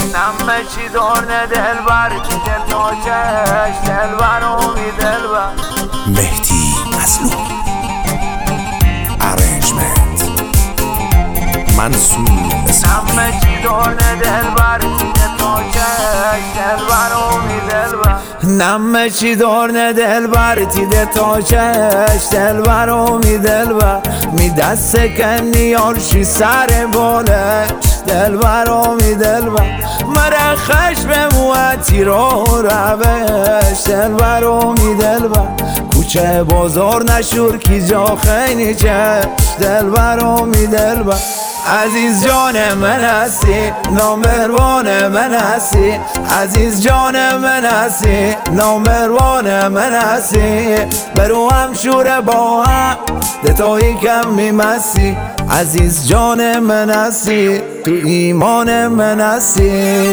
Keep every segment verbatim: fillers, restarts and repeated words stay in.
نمه چی دارنه دلبر که دل تاچش دلبر اومی دلبر مهدی مظلوم ارنجمنت منصور نمه چی دارنه دلبر که دل تاچش دلبر اومی دلبر نمه چی دارنه دلبر تیده تا چش دلبر اومی دلبر می دست کنی یارشی سر بالش دلبر اومی دلبر مره خشم موتی رو روش دلبر اومی دلبر کوچه بازار نشور کی جا خیلی چش دلبر اومی دلبر عزیز جان من هستی نامبروان من هستی عزیز جان من هستی نامبروان من هستی برو هم شور با هم دتایی کم میمستی عزیز جان من هستی تو ایمان من هستی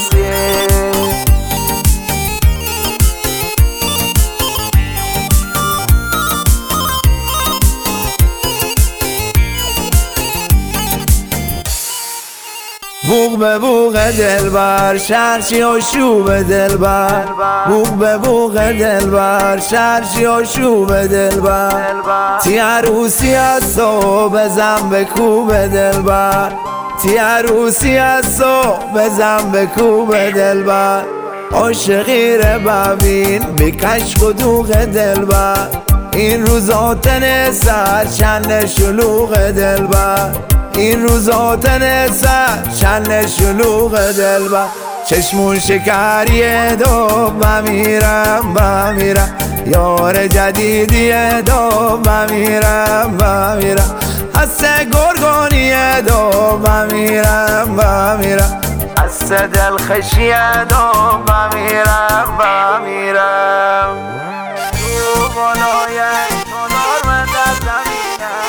بوق به بوق دلبر شرشی و شوب دلبر بوق به بوق دلبر شرشی و شوب دلبر تی عروسی از تو بزن به کوب دلبر تی عروسی از تو بزن به کوب دلبر عاشقی رو ببین بکش و دوغ دلبر این روزاتن سر چند شلوغ دلبر این روزاتن سر چند شلوغ دلبر چشمون شکریه دو بمیرم بمیرم یار جدیدیه دو بمیرم بمیرم حس گرگونیه دو بمیرم بمیرم حس دلخشیه دو بمیرم بمیرم تو بالای تنار من در زمینم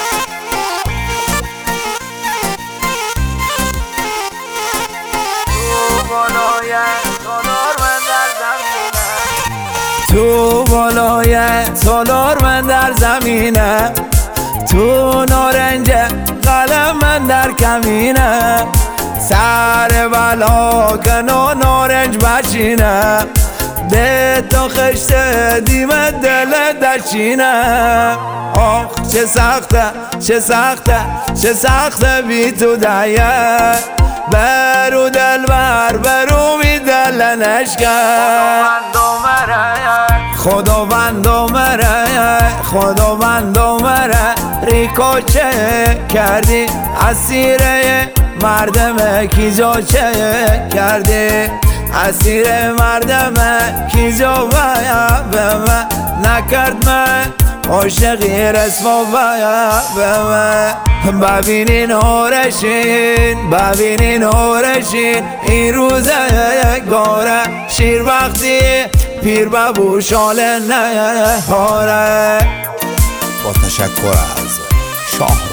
تو بالای سالار من در زمینه تو نارنج قلم من در کمینه سر بلا کنو نارنج بچینه ده تا خشت دیمه دل دچینه آخ چه سخته چه سخته چه سخته بی تو دیه برو دل بر برو می دل نشکن خداوند و مره خداوند و مره ریکو چه کردی اسیره مردم کی جا چه کردی اسیر مردم کی جا باید به من نکرد من عاشقی رسوا باید به من ببینین هورشین ببینین هورشین این روزه گاره شیر وقتی پیر ببو شاله نه هاره با تشکر از شاه